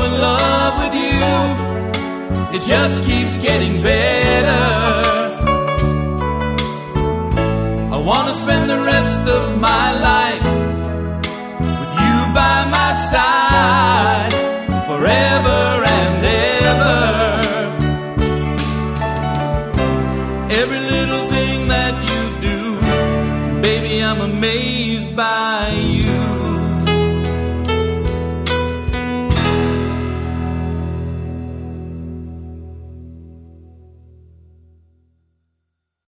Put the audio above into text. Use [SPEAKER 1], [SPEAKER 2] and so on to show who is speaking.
[SPEAKER 1] in love with you. It just keeps getting better. I want to spend the rest of my life with you by my side, forever and ever. Every little thing that you do, baby, I'm amazed by you.